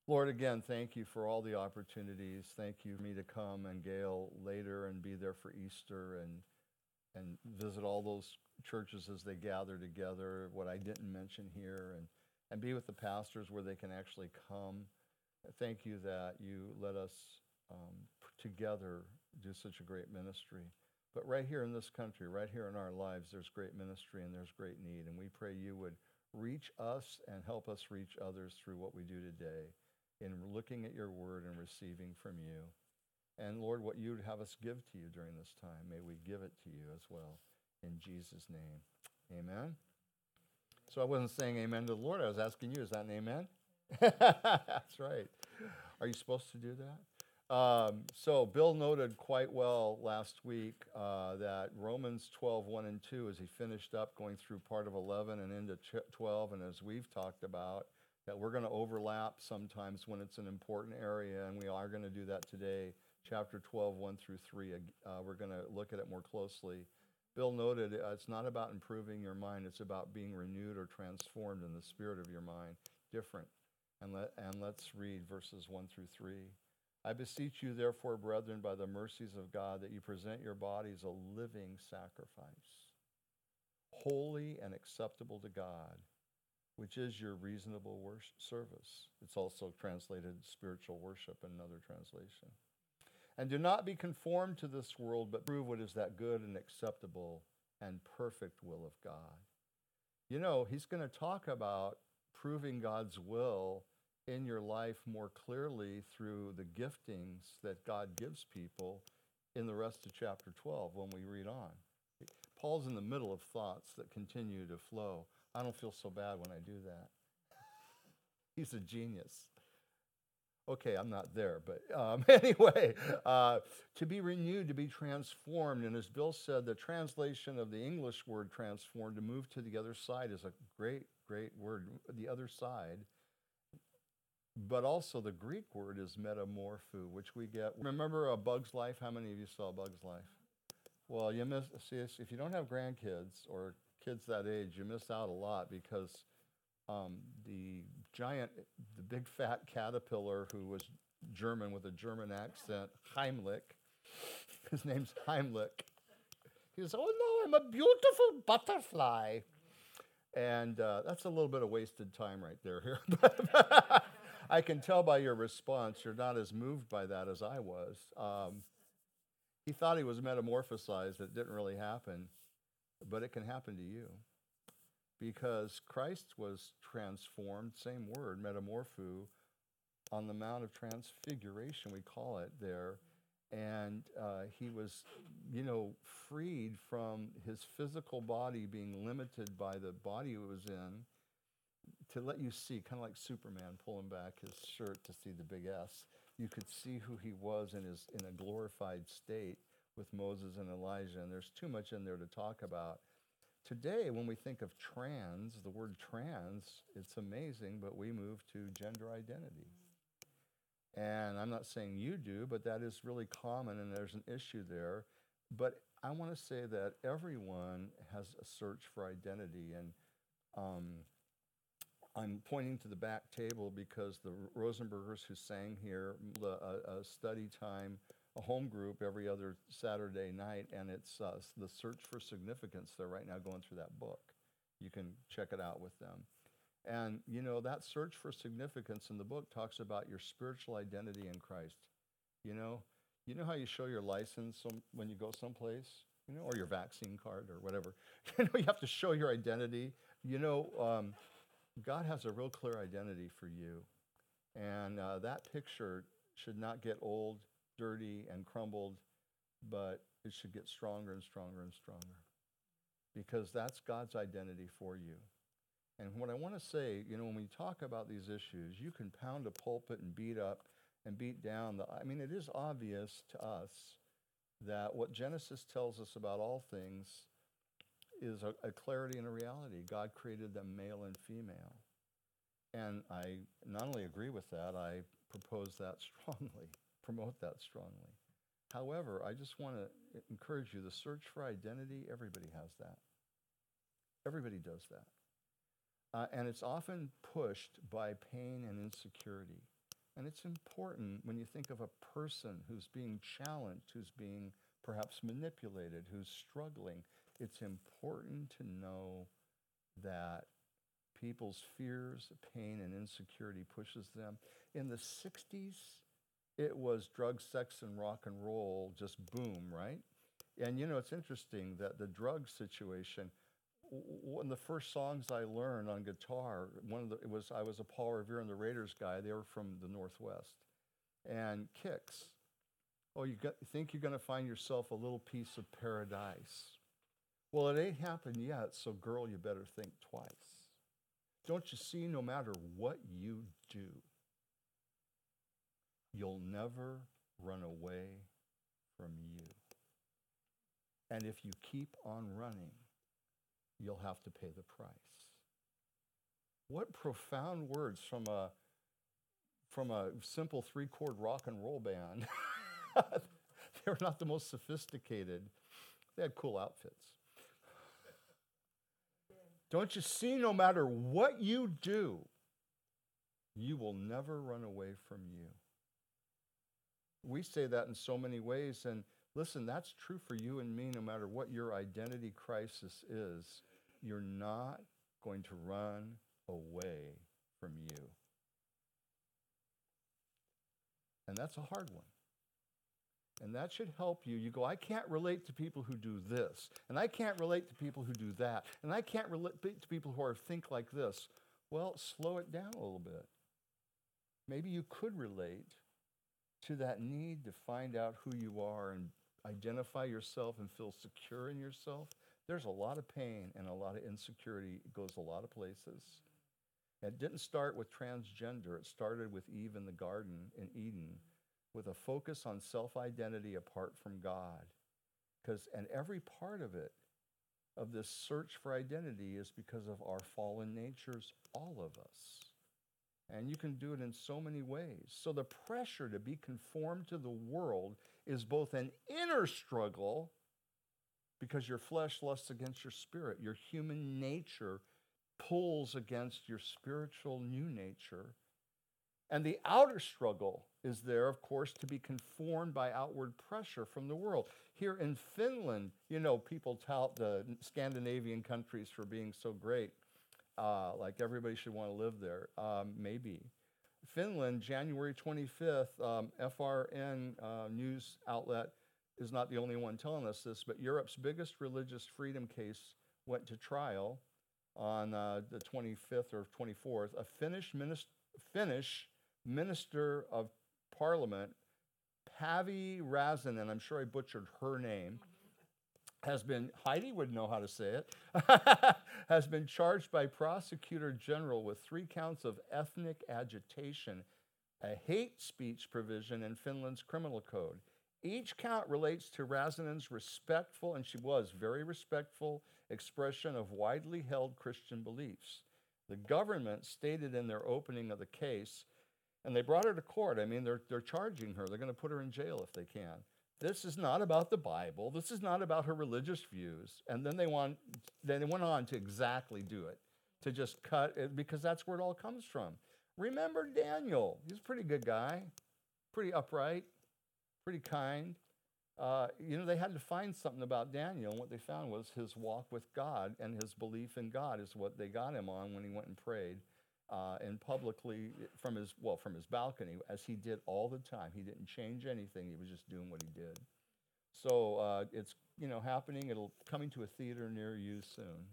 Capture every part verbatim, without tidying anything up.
Lord, again, thank you for all the opportunities. Thank you for me to come and Gail later and be there for Easter and and visit all those churches as they gather together, what I didn't mention here, and, and be with the pastors where they can actually come. Thank you that you let us um, together do such a great ministry. But right here in this country, right here in our lives, there's great ministry and there's great need. And we pray you would reach us and help us reach others through what we do today in looking at your word and receiving from you. And Lord, what you'd have us give to you during this time, may we give it to you as well. In Jesus' name, amen. So I wasn't saying amen to the Lord. I was asking you, is that an amen? That's right. Are you supposed to do that? Um, so Bill noted quite well last week uh, that Romans twelve, one and two, as he finished up going through part of eleven and into twelve, and as we've talked about, that we're going to overlap sometimes when it's an important area, and we are going to do that today. Chapter twelve, one through three, uh, we're going to look at it more closely. Bill noted uh, it's not about improving your mind, it's about being renewed or transformed in the spirit of your mind, different. And, let, and let's read verses one through three. I beseech you, therefore, brethren, by the mercies of God, that you present your bodies a living sacrifice, holy and acceptable to God, which is your reasonable worship service. It's also translated spiritual worship in another translation. And do not be conformed to this world, but prove what is that good and acceptable and perfect will of God. You know, he's going to talk about proving God's will in your life more clearly through the giftings that God gives people in the rest of chapter twelve when we read on. Paul's in the middle of thoughts that continue to flow. I don't feel so bad when I do that. He's a genius. Okay, I'm not there, but um, anyway, uh, to be renewed, to be transformed. And as Bill said, the translation of the English word transformed, to move to the other side, is a great, great word, the other side. But also the Greek word is metamorpho, which we get. Remember A Bug's Life? How many of you saw A Bug's Life? Well, you miss, see, if you don't have grandkids or kids that age, you miss out a lot because Um, the giant, the big fat caterpillar who was German with a German accent, Heimlich, his name's Heimlich. He says, oh no, I'm a beautiful butterfly. And uh, that's a little bit of wasted time right there here. I can tell by your response, you're not as moved by that as I was. Um, he thought he was metamorphosized. It didn't really happen, but it can happen to you. Because Christ was transformed, same word, metamorpho, on the Mount of Transfiguration, we call it there. And uh, he was, you know, freed from his physical body being limited by the body he was in to let you see, kind of like Superman pulling back his shirt to see the big S. You could see who he was in, his, in a glorified state with Moses and Elijah. And there's too much in there to talk about. Today, when we think of trans, the word trans, it's amazing, but we move to gender identity. And I'm not saying you do, but that is really common, and there's an issue there. But I want to say that everyone has a search for identity. And um, I'm pointing to the back table because the Rosenbergers who sang here, the, a, a study time, a home group every other Saturday night, and it's uh, the Search for Significance. They're right now going through that book. You can check it out with them. And, you know, that search for significance in the book talks about your spiritual identity in Christ. You know, you know how you show your license some, when you go someplace, you know, or your vaccine card or whatever. You know, you have to show your identity. You know, um, God has a real clear identity for you. And uh, that picture should not get old, dirty, and crumbled, but it should get stronger and stronger and stronger because that's God's identity for you. And what I want to say, you know, when we talk about these issues, you can pound a pulpit and beat up and beat down. The, I mean, it is obvious to us that what Genesis tells us about all things is a, a clarity and a reality. God created them male and female. And I not only agree with that, I propose that strongly. Promote that strongly. However, I just want to encourage you, the search for identity, everybody has that. Everybody does that. Uh, and it's often pushed by pain and insecurity. And it's important when you think of a person who's being challenged, who's being perhaps manipulated, who's struggling. It's important to know that people's fears, pain, and insecurity pushes them. In the sixties, it was drug, sex, and rock and roll, just boom, right? And you know, it's interesting that the drug situation, one of the first songs I learned on guitar, one of the, it was, I was a Paul Revere and the Raiders guy. They were from the Northwest. And Kicks. Oh, you got, think you're going to find yourself a little piece of paradise. Well, it ain't happened yet, so girl, you better think twice. Don't you see, no matter what you do, you'll never run away from you. And if you keep on running, you'll have to pay the price. What profound words from a from a simple three-chord rock and roll band. They were not the most sophisticated. They had cool outfits. Don't you see, no matter what you do, you will never run away from you. We say that in so many ways, and listen, that's true for you and me no matter what your identity crisis is. You're not going to run away from you. And that's a hard one. And that should help you. You go, I can't relate to people who do this, and I can't relate to people who do that, and I can't relate to people who are think like this. Well, slow it down a little bit. Maybe you could relate to that need to find out who you are and identify yourself and feel secure in yourself. There's a lot of pain and a lot of insecurity. It goes a lot of places. It didn't start with transgender. It started with Eve in the garden in Eden, with a focus on self-identity apart from God. Because, and every part of it, of this search for identity, is because of our fallen natures, all of us. And you can do it in so many ways. So the pressure to be conformed to the world is both an inner struggle, because your flesh lusts against your spirit. Your human nature pulls against your spiritual new nature. And the outer struggle is there, of course, to be conformed by outward pressure from the world. Here in Finland, you know, people tout the Scandinavian countries for being so great. Uh, like everybody should want to live there. Um, maybe. Finland, January twenty-fifth, um, F R N uh, news outlet is not the only one telling us this, but Europe's biggest religious freedom case went to trial on uh, the twenty-fifth or twenty-fourth. A Finnish, minist- Finnish minister of parliament, Päivi Räsänen, I'm sure I butchered her name, has been, Heidi would know how to say it, has been charged by Prosecutor General with three counts of ethnic agitation, a hate speech provision in Finland's criminal code. Each count relates to Räsänen's respectful, and she was very respectful, expression of widely held Christian beliefs. The government stated in their opening of the case, and they brought her to court. I mean, they're, they're charging her. They're going to put her in jail if they can. This is not about the Bible. This is not about her religious views. And then they want, then they went on to exactly do it, to just cut it, because that's where it all comes from. Remember Daniel. He's a pretty good guy, pretty upright, pretty kind. Uh, you know, they had to find something about Daniel, and what they found was his walk with God, and his belief in God is what they got him on when he went and prayed. Uh, and publicly from his, well, from his balcony, as he did all the time. He didn't change anything. He was just doing what he did. So uh, it's, you know, happening. It'll coming to a theater near you soon.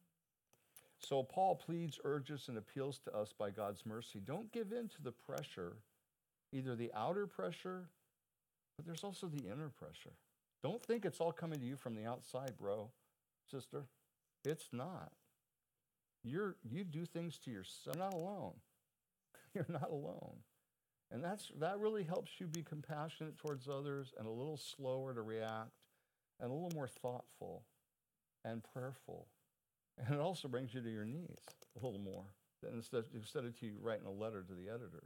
So Paul pleads, urges, and appeals to us by God's mercy. Don't give in to the pressure, either the outer pressure, but there's also the inner pressure. Don't think it's all coming to you from the outside, bro, sister. It's not. You're, you do things to yourself. You're not alone. You're not alone. And that's, that really helps you be compassionate towards others and a little slower to react and a little more thoughtful and prayerful. And it also brings you to your knees a little more instead, instead of to you writing a letter to the editor.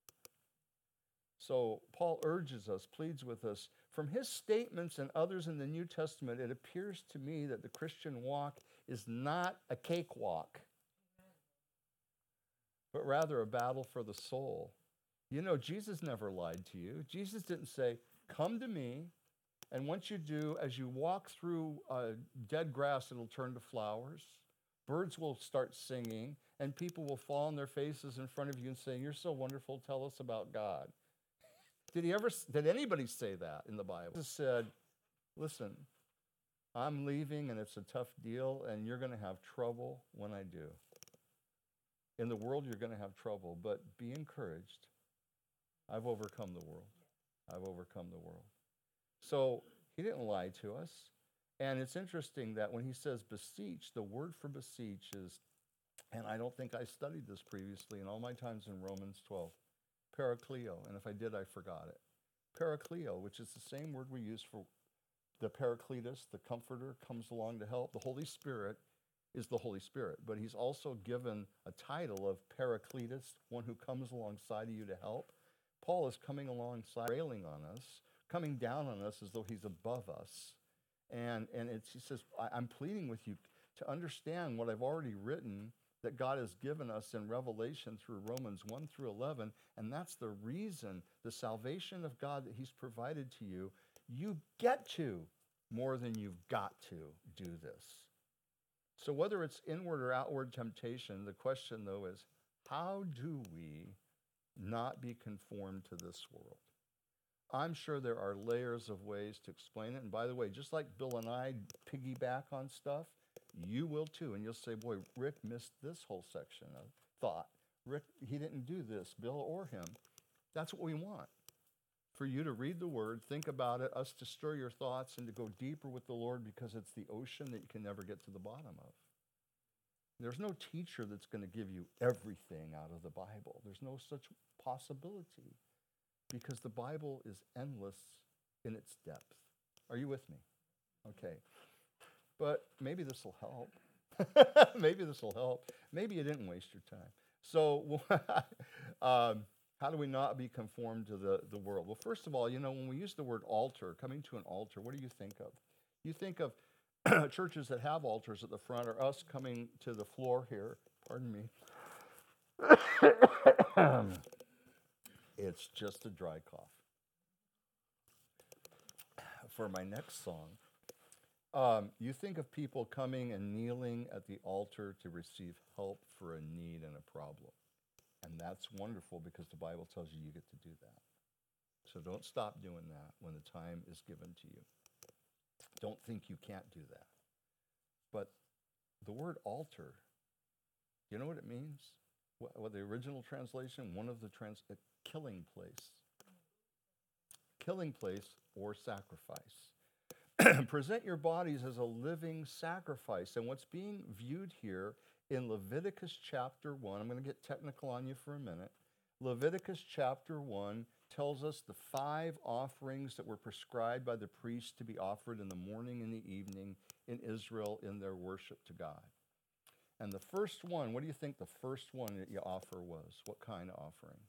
So Paul urges us, pleads with us. From his statements and others in the New Testament, it appears to me that the Christian walk is not a cakewalk, but rather a battle for the soul. You know, Jesus never lied to you. Jesus didn't say, come to me, and once you do, as you walk through uh, dead grass, it'll turn to flowers. Birds will start singing, and people will fall on their faces in front of you and say, you're so wonderful, tell us about God. Did he ever, did anybody say that in the Bible? Jesus said, listen, I'm leaving and it's a tough deal, and you're going to have trouble when I do. In the world, you're going to have trouble, but be encouraged. I've overcome the world. I've overcome the world. So he didn't lie to us. And it's interesting that when he says beseech, the word for beseech is, and I don't think I studied this previously in all my times in Romans twelve, parakleo. And if I did, I forgot it. Parakleo, which is the same word we use for the Paracletus, the Comforter, comes along to help. The Holy Spirit is the Holy Spirit, but he's also given a title of Paracletus, one who comes alongside of you to help. Paul is coming alongside, railing on us, coming down on us as though he's above us. And, and it's, he says, I, I'm pleading with you to understand what I've already written that God has given us in Revelation through Romans one through eleven, and that's the reason, the salvation of God that he's provided to you, you get to more than you've got to do this. So whether it's inward or outward temptation, the question, though, is how do we not be conformed to this world? I'm sure there are layers of ways to explain it. And by the way, just like Bill and I piggyback on stuff, you will too. And you'll say, boy, Rick missed this whole section of thought. Rick, he didn't do this, Bill or him. That's what we want. For you to read the word, think about it, us to stir your thoughts and to go deeper with the Lord, because it's the ocean that you can never get to the bottom of. There's no teacher that's going to give you everything out of the Bible. There's no such possibility, because the Bible is endless in its depth. Are you with me? Okay. But maybe this will help. Maybe this will help. Maybe you didn't waste your time. So um, how do we not be conformed to the, the world? Well, first of all, you know, when we use the word altar, coming to an altar, what do you think of? You think of churches that have altars at the front, or us coming to the floor here. Pardon me. It's just a dry cough. For my next song, um, you think of people coming and kneeling at the altar to receive help for a need and a problem. And that's wonderful, because the Bible tells you you get to do that. So don't stop doing that when the time is given to you. Don't think you can't do that. But the word altar, you know what it means? What, what the original translation, one of the trans, a killing place. Killing place or sacrifice. Present your bodies as a living sacrifice. And what's being viewed here in Leviticus chapter one, I'm going to get technical on you for a minute. Leviticus chapter one tells us the five offerings that were prescribed by the priests to be offered in the morning and the evening in Israel in their worship to God. And the first one, what do you think the first one that you offer was? What kind of offering?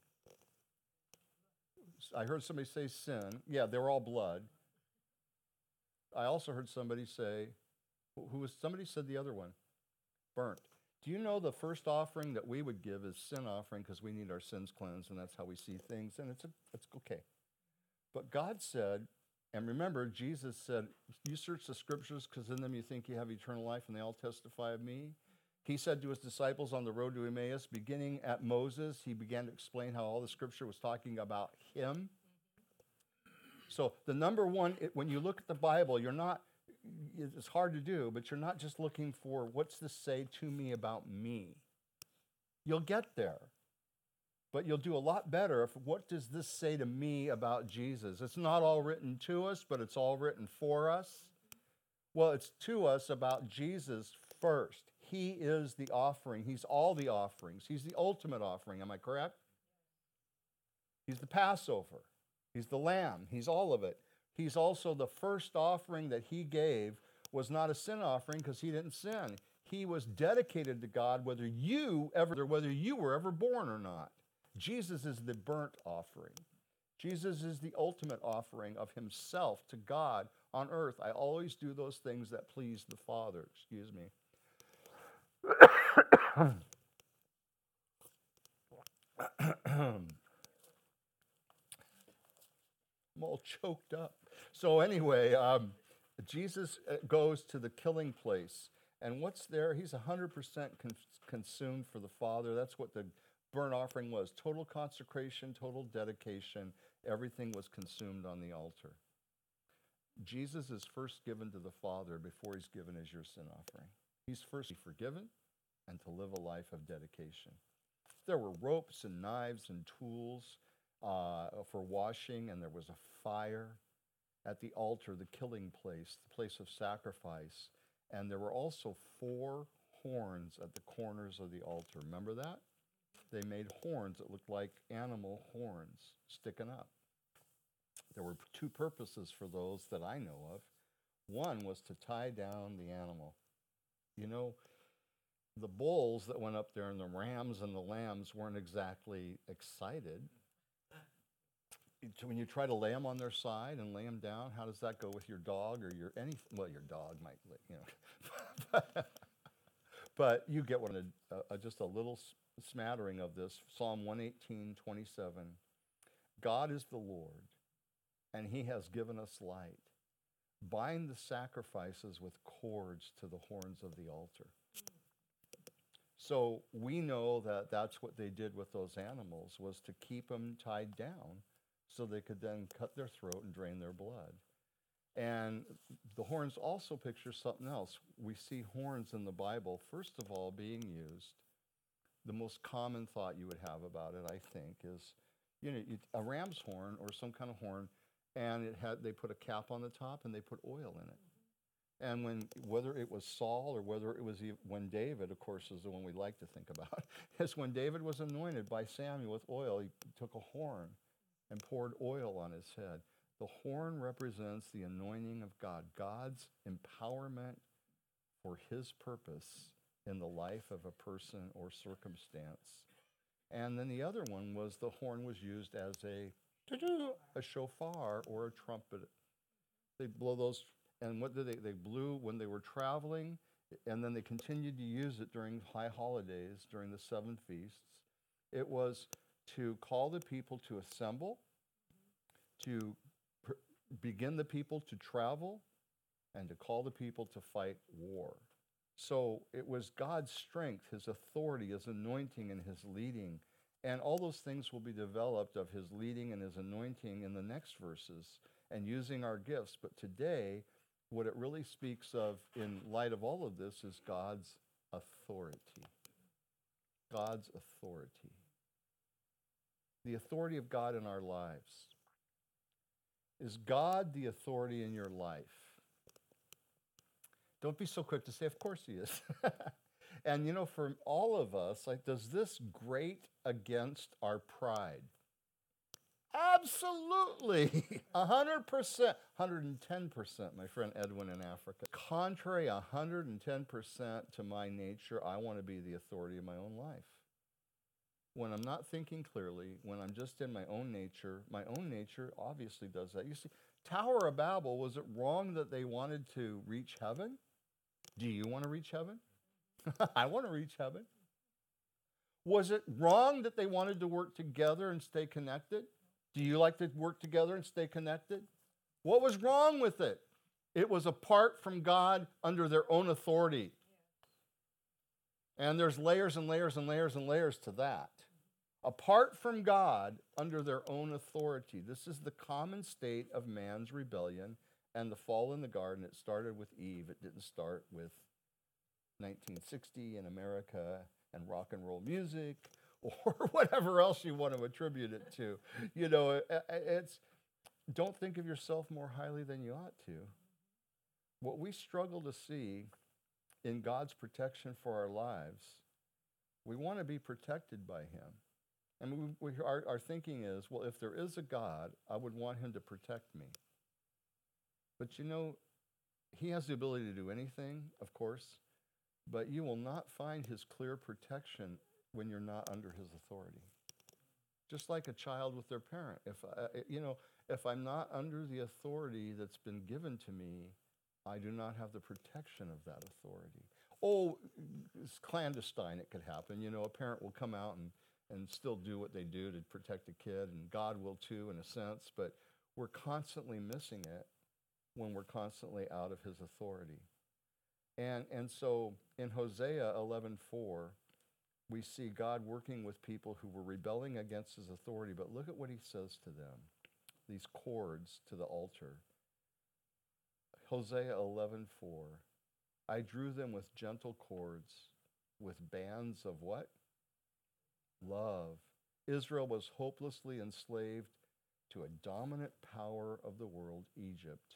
I heard somebody say sin. Yeah, they were all blood. I also heard somebody say, who was, somebody said the other one, burnt. Do you know the first offering that we would give is sin offering, because we need our sins cleansed, and that's how we see things, and it's a, it's okay. But God said, and remember, Jesus said, you search the scriptures because in them you think you have eternal life, and they all testify of me. He said to his disciples on the road to Emmaus, beginning at Moses, he began to explain how all the scripture was talking about him. So the number one, it, when you look at the Bible, you're not, it's hard to do, but you're not just looking for what's this say to me about me. You'll get there, but you'll do a lot better if what does this say to me about Jesus? It's not all written to us, but it's all written for us. Well, it's to us about Jesus first. He is the offering. He's all the offerings. He's the ultimate offering. Am I correct? He's the Passover. He's the Lamb. He's all of it. He's also the first offering that he gave was not a sin offering because he didn't sin. He was dedicated to God whether you ever, whether you were ever born or not. Jesus is the burnt offering. Jesus is the ultimate offering of himself to God on earth. I always do those things that please the Father. Excuse me. I'm all choked up. So anyway, um, Jesus uh, goes to the killing place. And what's there? He's one hundred percent con- consumed for the Father. That's what the burnt offering was. Total consecration, total dedication. Everything was consumed on the altar. Jesus is first given to the Father before he's given as your sin offering. He's first to be forgiven and to live a life of dedication. There were ropes and knives and tools uh, for washing, and there was a fire at the altar, the killing place, the place of sacrifice. And there were also four horns at the corners of the altar. Remember that? They made horns that looked like animal horns sticking up. There were two purposes for those that I know of. One was to tie down the animal. You know, the bulls that went up there and the rams and the lambs weren't exactly excited. When you try to lay them on their side and lay them down, how does that go with your dog or your any? Well, your dog might, you know. But you get one, a, a, just a little smattering of this. Psalm one eighteen, twenty-seven. God is the Lord, and he has given us light. Bind the sacrifices with cords to the horns of the altar. So we know that that's what they did with those animals, was to keep them tied down so they could then cut their throat and drain their blood. And the horns also picture something else. We see horns in the Bible, first of all, being used. The most common thought you would have about it, I think, is, you know, a ram's horn or some kind of horn, and it had they put a cap on the top and they put oil in it. And when whether it was Saul or whether it was when David, of course, is the one we like to think about, is when David was anointed by Samuel with oil, he took a horn and poured oil on his head. The horn represents the anointing of God, God's empowerment for his purpose in the life of a person or circumstance. And then the other one was the horn was used as a a shofar or a trumpet. They blow those, and what did they, they blew when they were traveling, and then they continued to use it during high holidays, during the seven feasts. It was to call the people to assemble, to pr- begin the people to travel, and to call the people to fight war. So it was God's strength, his authority, his anointing, and his leading. And all those things will be developed of his leading and his anointing in the next verses and using our gifts. But today, what it really speaks of in light of all of this is God's authority. God's authority. The authority of God in our lives. Is God the authority in your life? Don't be so quick to say, of course he is. And, you know, for all of us, like, does this grate against our pride? Absolutely. one hundred percent. one hundred ten percent, my friend Edwin in Africa. Contrary one hundred ten percent to my nature, I want to be the authority of my own life. When I'm not thinking clearly, when I'm just in my own nature, my own nature obviously does that. You see, Tower of Babel, was it wrong that they wanted to reach heaven? Do you want to reach heaven? I want to reach heaven. Was it wrong that they wanted to work together and stay connected? Do you like to work together and stay connected? What was wrong with it? It was apart from God under their own authority. And there's layers and layers and layers and layers to that. Apart from God under their own authority. This is the common state of man's rebellion and the fall in the garden. It started with Eve. It didn't start with nineteen sixty in America and rock and roll music or whatever else you want to attribute it to. You know, it's, don't think of yourself more highly than you ought to. What we struggle to see in God's protection for our lives, we want to be protected by him. And we, we, our, our thinking is, well, if there is a God, I would want him to protect me. But you know, he has the ability to do anything, of course, but you will not find his clear protection when you're not under his authority. Just like a child with their parent. If I, you know, if I'm not under the authority that's been given to me, I do not have the protection of that authority. Oh, it's clandestine, it could happen. You know, a parent will come out and, and still do what they do to protect a kid, and God will too, in a sense, but we're constantly missing it when we're constantly out of his authority. And, and so in Hosea eleven four, we see God working with people who were rebelling against his authority, but look at what he says to them, these cords to the altar. Hosea eleven four, I drew them with gentle cords, with bands of what? Love. Israel was hopelessly enslaved to a dominant power of the world, Egypt.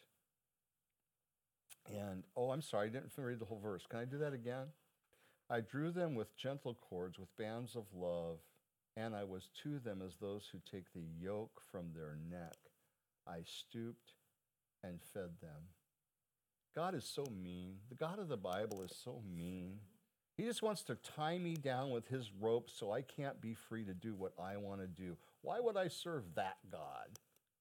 And, oh, I'm sorry, I didn't read the whole verse. Can I do that again? I drew them with gentle cords, with bands of love, and I was to them as those who take the yoke from their neck. I stooped and fed them. God is so mean. The God of the Bible is so mean. He just wants to tie me down with his rope so I can't be free to do what I want to do. Why would I serve that God?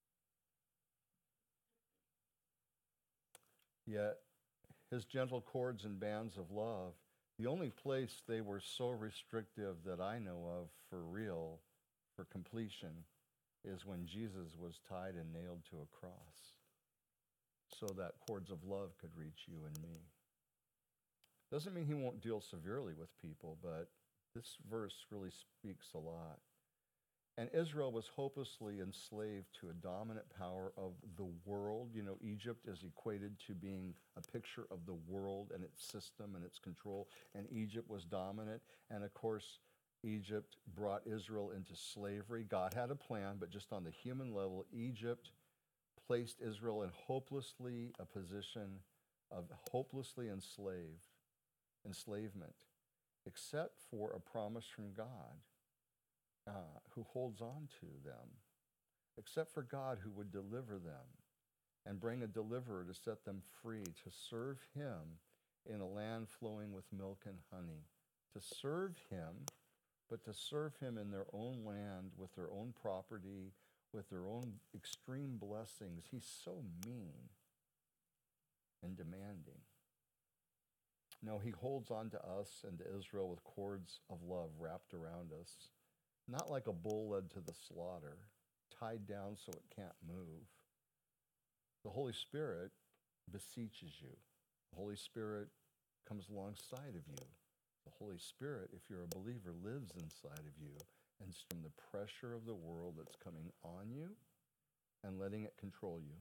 Yet, his gentle cords and bands of love, the only place they were so restrictive that I know of for real, for completion, is when Jesus was tied and nailed to a cross, so that cords of love could reach you and me. Doesn't mean he won't deal severely with people, but this verse really speaks a lot. And Israel was hopelessly enslaved to a dominant power of the world. You know, Egypt is equated to being a picture of the world and its system and its control, and Egypt was dominant. And of course, Egypt brought Israel into slavery. God had a plan, but just on the human level, Egypt placed Israel in hopelessly a position of hopelessly enslaved, enslavement, except for a promise from God. Uh, who holds on to them, except for God who would deliver them and bring a deliverer to set them free, to serve him in a land flowing with milk and honey, to serve him, but to serve him in their own land with their own property, with their own extreme blessings. He's so mean and demanding. No, he holds on to us and to Israel with cords of love wrapped around us. Not like a bull led to the slaughter, tied down so it can't move. The Holy Spirit beseeches you. The Holy Spirit comes alongside of you. The Holy Spirit, if you're a believer, lives inside of you. And from the pressure of the world that's coming on you and letting it control you,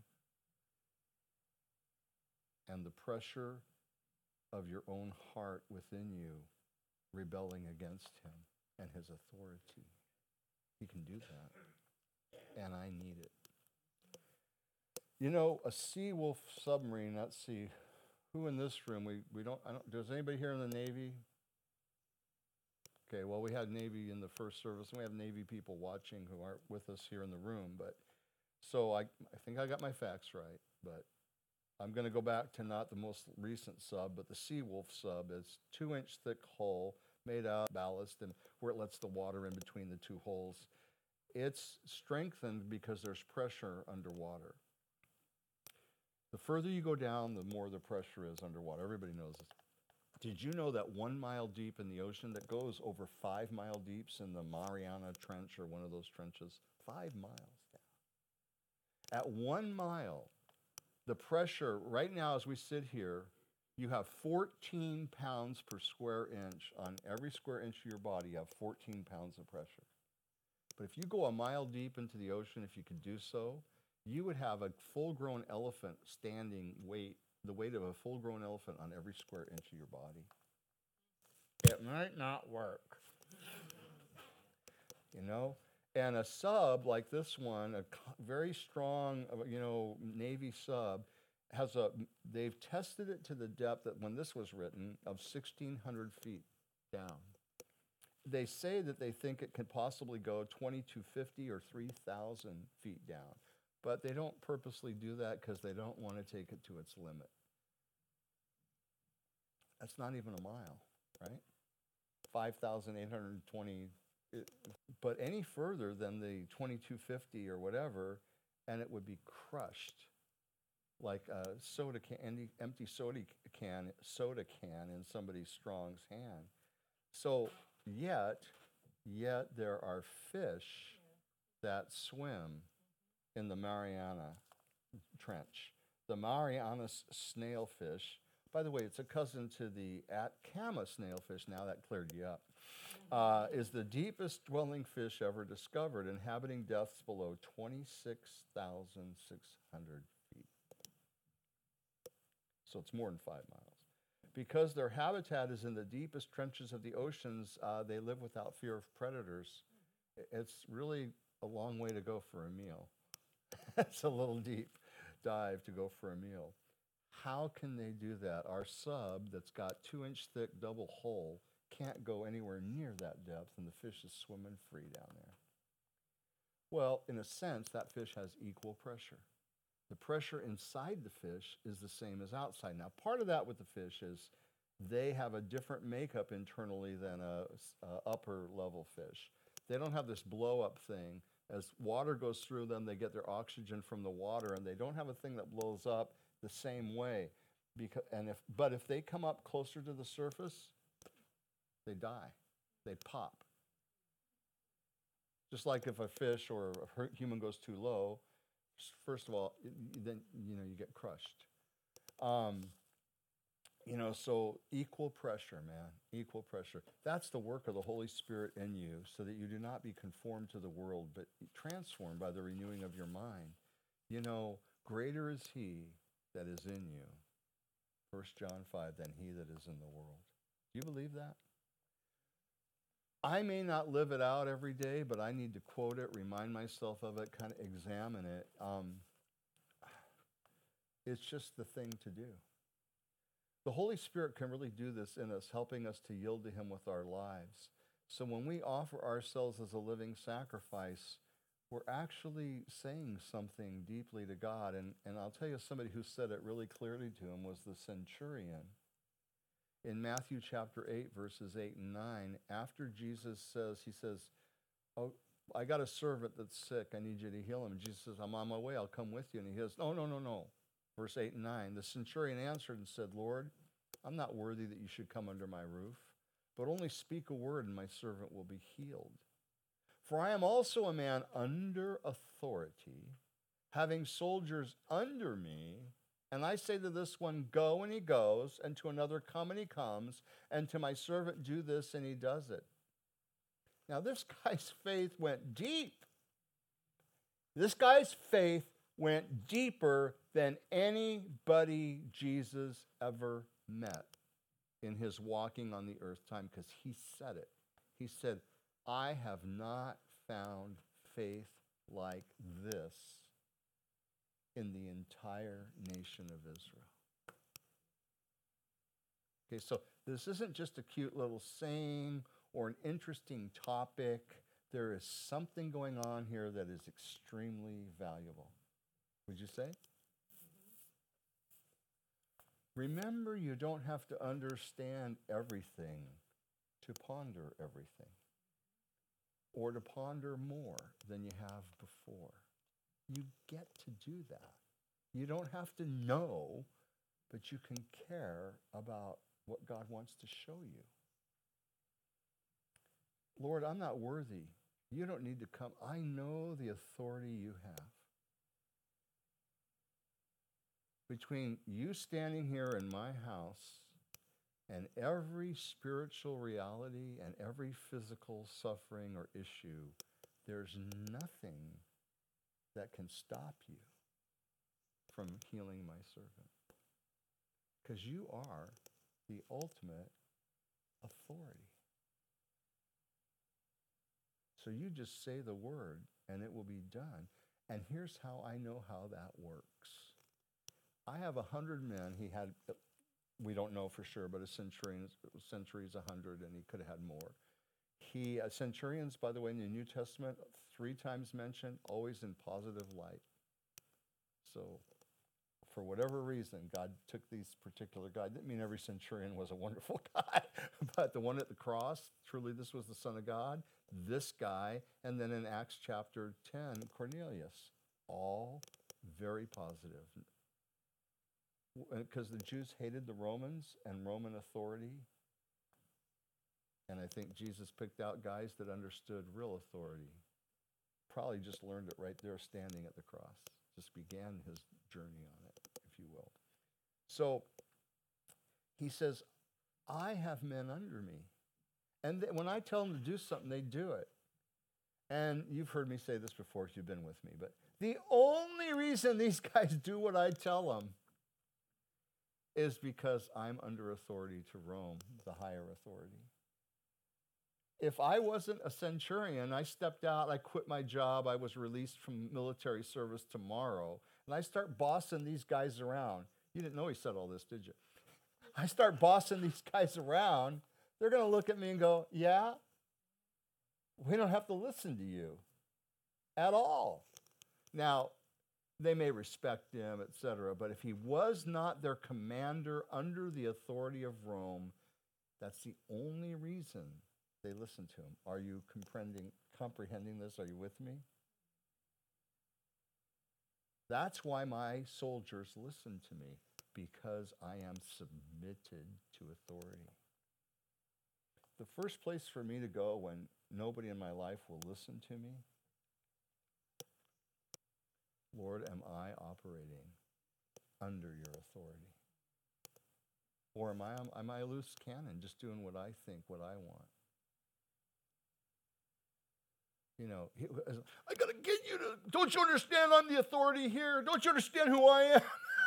and the pressure of your own heart within you rebelling against him and his authority. He can do that. And I need it. You know, a Sea Wolf submarine, let's see, who in this room, we, we don't, I don't, does anybody here in the Navy? Okay, well, we had Navy in the first service, and we have Navy people watching who aren't with us here in the room, but, so I, I think I got my facts right, but I'm going to go back to not the most recent sub, but the Sea Wolf sub is two-inch thick hull, made out of ballast, and where it lets the water in between the two holes. It's strengthened because there's pressure underwater. The further you go down, the more the pressure is underwater. Everybody knows this. Did you know that one mile deep in the ocean, that goes over five mile deeps in the Mariana Trench or one of those trenches? Five miles down. At one mile, the pressure, right now as we sit here, you have fourteen pounds per square inch. On every square inch of your body, you have fourteen pounds of pressure. But if you go a mile deep into the ocean, if you could do so, you would have a full-grown elephant standing weight, the weight of a full-grown elephant on every square inch of your body. It might not work. You know? And a sub like this one, a very strong, you know, Navy sub, has a, they've tested it to the depth that when this was written of sixteen hundred feet down. They say that they think it could possibly go twenty-two fifty or three thousand feet down, but they don't purposely do that because they don't want to take it to its limit. That's not even a mile, right? five thousand eight hundred twenty, it, but any further than the twenty-two fifty or whatever, and it would be crushed. Like a soda can, empty soda can, soda can in somebody's strong's hand. So yet, yet there are fish that swim in the Mariana Trench. The Mariana snailfish, by the way, it's a cousin to the Atacama snailfish, now that cleared you up, uh, is the deepest dwelling fish ever discovered, inhabiting depths below twenty-six thousand six hundred feet. So it's more than five miles. Because their habitat is in the deepest trenches of the oceans, uh, they live without fear of predators. It's really a long way to go for a meal. It's a little deep dive to go for a meal. How can they do that? Our sub that's got two inch thick double hull can't go anywhere near that depth, and the fish is swimming free down there. Well, in a sense, that fish has equal pressure. The pressure inside the fish is the same as outside. Now, part of that with the fish is they have a different makeup internally than a, a upper level fish. They don't have this blow up thing. As water goes through them, they get their oxygen from the water, and they don't have a thing that blows up the same way. Because, and if, but if they come up closer to the surface, they die. They pop. Just like if a fish or a human goes too low, first of all, then you know you get crushed. Um, you know, so equal pressure, man, equal pressure. That's the work of the Holy Spirit in you, so that you do not be conformed to the world, but transformed by the renewing of your mind. You know, greater is He that is in you, First John five, than he that is in the world. Do you believe that? I may not live it out every day, but I need to quote it, remind myself of it, kind of examine it. Um, it's just the thing to do. The Holy Spirit can really do this in us, helping us to yield to Him with our lives. So when we offer ourselves as a living sacrifice, we're actually saying something deeply to God. And, and I'll tell you, somebody who said it really clearly to him was the centurion. In Matthew chapter eight, verses eight and nine, after Jesus says, he says, oh, I got a servant that's sick. I need you to heal him. And Jesus says, I'm on my way. I'll come with you. And he goes, no, no, no, no. Verse eight and nine, the centurion answered and said, Lord, I'm not worthy that you should come under my roof, but only speak a word and my servant will be healed. For I am also a man under authority, having soldiers under me. And I say to this one, go, and he goes, and to another, come, and he comes, and to my servant, do this, and he does it. Now, this guy's faith went deep. This guy's faith went deeper than anybody Jesus ever met in his walking on the earth time, because he said it. He said, I have not found faith like this in the entire nation of Israel. Okay, so this isn't just a cute little saying or an interesting topic. There is something going on here that is extremely valuable. Would you say? Remember, you don't have to understand everything to ponder everything, or to ponder more than you have before. You get to do that. You don't have to know, but you can care about what God wants to show you. Lord, I'm not worthy. You don't need to come. I know the authority you have. Between you standing here in my house and every spiritual reality and every physical suffering or issue, there's nothing that can stop you from healing my servant. Because you are the ultimate authority. So you just say the word and it will be done. And here's how I know how that works. I have a hundred men. He had, we don't know for sure, but a centurion, century's a hundred, and he could have had more. He, uh, centurions, by the way, in the New Testament, three times mentioned, always in positive light. So for whatever reason, God took these particular guys. Didn't mean every centurion was a wonderful guy, but the one at the cross, truly this was the Son of God, this guy, and then in Acts chapter ten, Cornelius, all very positive. Because the Jews hated the Romans and Roman authority. And I think Jesus picked out guys that understood real authority. probably just learned it right there standing at the cross. Just began his journey on it, if you will. So he says, I have men under me. And th- when I tell them to do something, they do it. And you've heard me say this before if you've been with me, but the only reason these guys do what I tell them is because I'm under authority to Rome, the higher authority. If I wasn't a centurion, I stepped out, I quit my job, I was released from military service tomorrow, and I start bossing these guys around. You didn't know he said all this, did you? I start bossing these guys around, they're going to look at me and go, yeah, we don't have to listen to you at all. Now, they may respect him, et cetera, but if he was not their commander under the authority of Rome, that's the only reason they listen to him. Are you comprehending, comprehending this? Are you with me? That's why my soldiers listen to me, because I am submitted to authority. The first place for me to go when nobody in my life will listen to me, Lord, am I operating under your authority? Or am I, am I a loose cannon, just doing what I think, what I want? You know, he, I got to get you to, don't you understand I'm the authority here? Don't you understand who I am?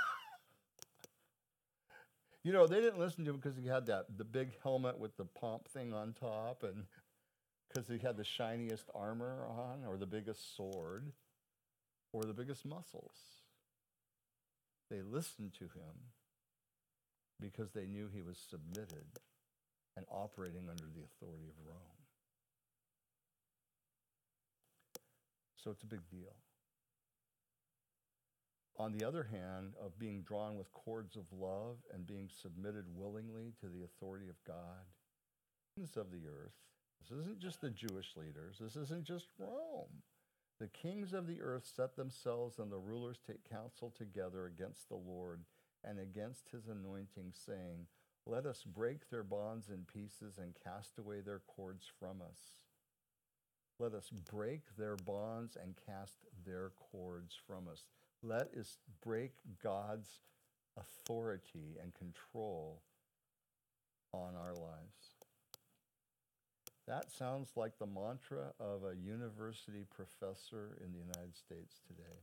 You know, they didn't listen to him because he had that the big helmet with the pomp thing on top, and because he had the shiniest armor on, or the biggest sword, or the biggest muscles. They listened to him because they knew he was submitted and operating under the authority of Rome. So it's a big deal. On the other hand, of being drawn with cords of love and being submitted willingly to the authority of God, kings of the earth, this isn't just the Jewish leaders, this isn't just Rome. The kings of the earth set themselves and the rulers take counsel together against the Lord and against his anointing, saying, let us break their bonds in pieces and cast away their cords from us. Let us break their bonds and cast their cords from us. Let us break God's authority and control on our lives. That sounds like the mantra of a university professor in the United States today.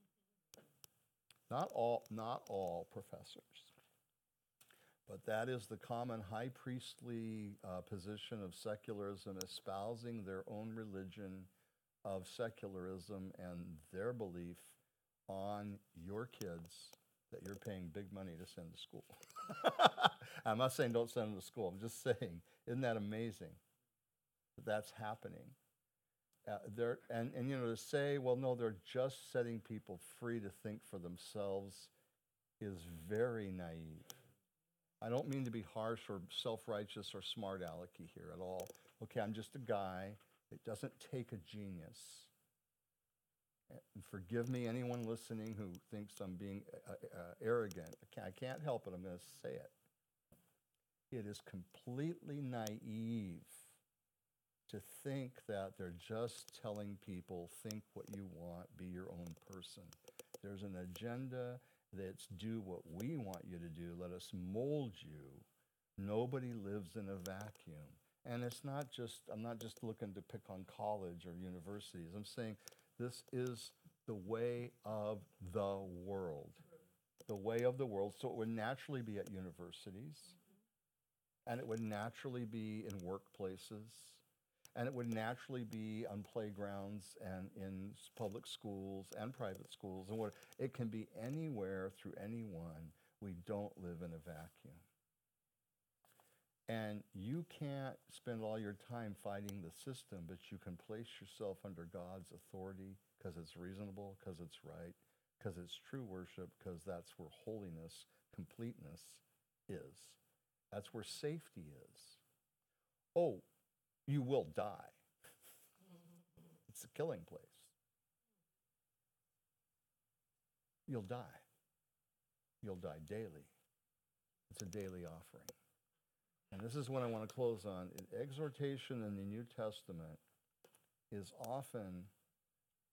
Not all, not all professors, but that is the common high priestly uh, position of secularism, espousing their own religion of secularism and their belief on your kids that you're paying big money to send to school. I'm not saying don't send them to school. I'm just saying, isn't that amazing that that's happening? Uh, they're, and, and, you know, to say, well, no, they're just setting people free to think for themselves is very naive. I don't mean to be harsh or self-righteous or smart alecky here at all. Okay, I'm just a guy. It doesn't take a genius. And forgive me, anyone listening who thinks I'm being uh, uh, arrogant. I can't, I can't help it. I'm going to say it. It is completely naive to think that they're just telling people, think what you want, be your own person. There's an agenda that's do what we want you to do. Let us mold you. Nobody lives in a vacuum. And it's not just, I'm not just looking to pick on college or universities. I'm saying this is the way of the world. The way of the world. So it would naturally be at universities. And it would naturally be in workplaces. And it would naturally be on playgrounds and in public schools and private schools. And what, it can be anywhere through anyone. We don't live in a vacuum. And you can't spend all your time fighting the system, but you can place yourself under God's authority because it's reasonable, because it's right, because it's true worship, because that's where holiness, completeness is. That's where safety is. Oh, you will die. It's a killing place. You'll die. You'll die daily. It's a daily offering. And this is what I want to close on. Exhortation in the New Testament is often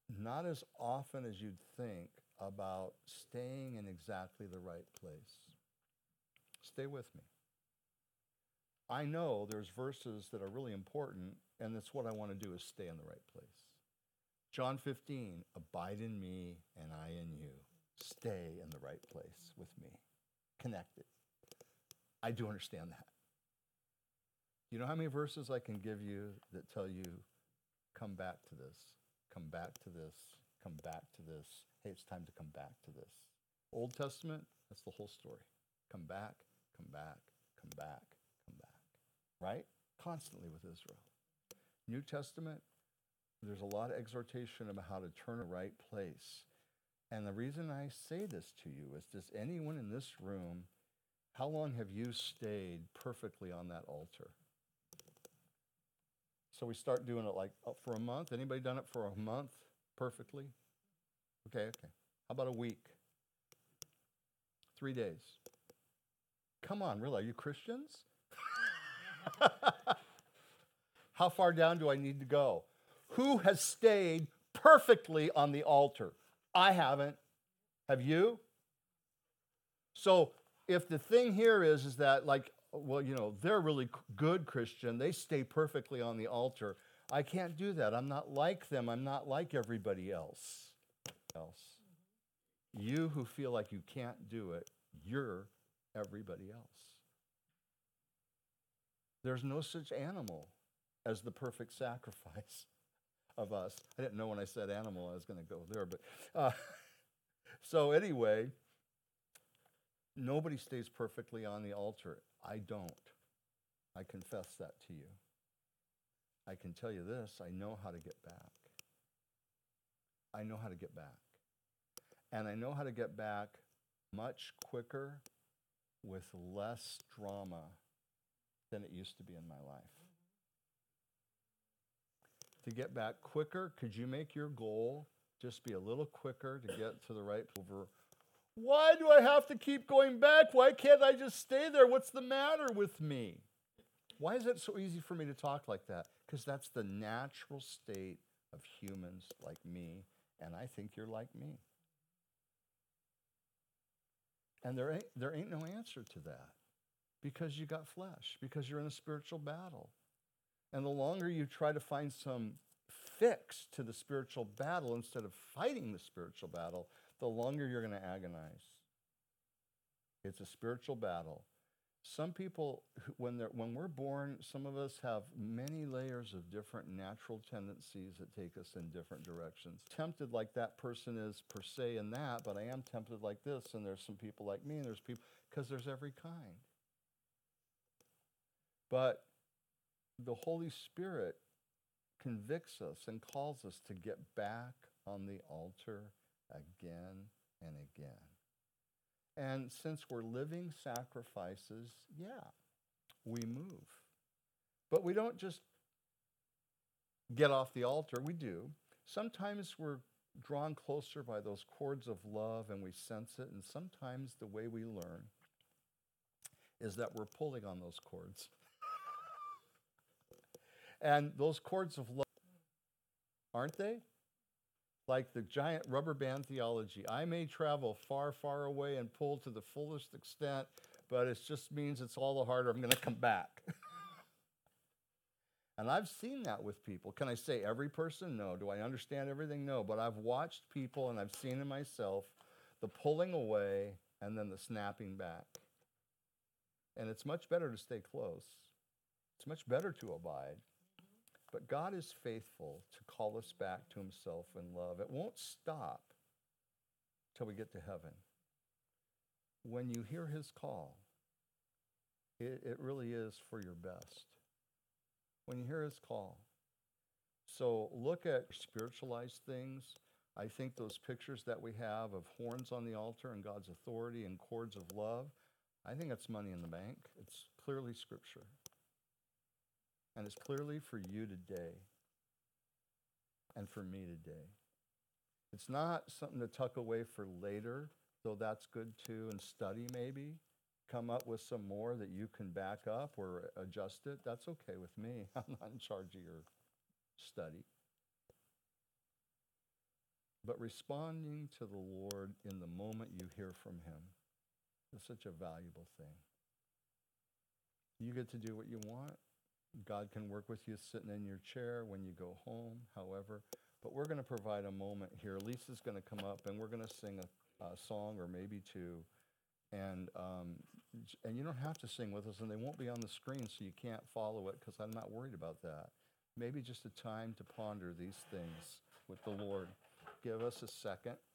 not as often as you'd think about staying in exactly the right place. Stay with me. I know there's verses that are really important, and that's what I want to do is stay in the right place. John fifteen, abide in me and I in you. Stay in the right place with me. Connected. I do understand that. Do you know how many verses I can give you that tell you, come back to this, come back to this, come back to this. Hey, it's time to come back to this. Old Testament, that's the whole story. Come back, come back, come back, come back. Right? Constantly with Israel. New Testament, there's a lot of exhortation about how to turn a right place. And the reason I say this to you is, does anyone in this room, how long have you stayed perfectly on that altar? So we start doing it like oh, for a month. Anybody done it for a month perfectly? Okay, okay. How about a week? Three days. Come on, really? Are you Christians? How far down do I need to go? Who has stayed perfectly on the altar? I haven't. Have you? So if the thing here is, is that like, well, you know, they're really good Christian. They stay perfectly on the altar. I can't do that. I'm not like them. I'm not like everybody else. else. You who feel like you can't do it, you're everybody else. There's no such animal as the perfect sacrifice of us. I didn't know when I said animal I was going to go there, but uh, so anyway, nobody stays perfectly on the altar. I don't. I confess that to you. I can tell you this, I know how to get back. I know how to get back. And I know how to get back much quicker with less drama than it used to be in my life. To get back quicker, could you make your goal just be a little quicker to get to the right over? Why do I have to keep going back? Why can't I just stay there? What's the matter with me? Why is it so easy for me to talk like that? Because that's the natural state of humans like me, and I think you're like me. And there ain't, there ain't no answer to that because you got flesh, because you're in a spiritual battle. And the longer you try to find some fix to the spiritual battle instead of fighting the spiritual battle, the longer you're going to agonize. It's a spiritual battle. Some people, when they're when we're born, some of us have many layers of different natural tendencies that take us in different directions. Tempted like that person is per se in that, but I am tempted like this, and there's some people like me, and there's people, because there's every kind. But the Holy Spirit convicts us and calls us to get back on the altar again and again. And since we're living sacrifices, yeah, we move. But we don't just get off the altar. We do. Sometimes we're drawn closer by those cords of love and we sense it. And sometimes the way we learn is that we're pulling on those cords. And those cords of love, aren't they? Like the giant rubber band theology. I may travel far, far away and pull to the fullest extent, but it just means it's all the harder I'm going to come back. And I've seen that with people. Can I say every person? No. Do I understand everything? No. But I've watched people and I've seen in myself the pulling away and then the snapping back. And it's much better to stay close. It's much better to abide. But God is faithful to call us back to himself in love. It won't stop till we get to heaven. When you hear his call, it, it really is for your best. When you hear his call. So look at spiritualized things. I think those pictures that we have of horns on the altar and God's authority and cords of love, I think it's money in the bank. It's clearly scripture. And it's clearly for you today and for me today. It's not something to tuck away for later, though that's good too, and study maybe. Come up with some more that you can back up or adjust it. That's okay with me. I'm not in charge of your study. But responding to the Lord in the moment you hear from him is such a valuable thing. You get to do what you want. God can work with you sitting in your chair when you go home, however. But we're going to provide a moment here. Lisa's going to come up, and we're going to sing a, a song or maybe two. And um, and you don't have to sing with us, and they won't be on the screen, so you can't follow it, because I'm not worried about that. Maybe just a time to ponder these things with the Lord. Give us a second.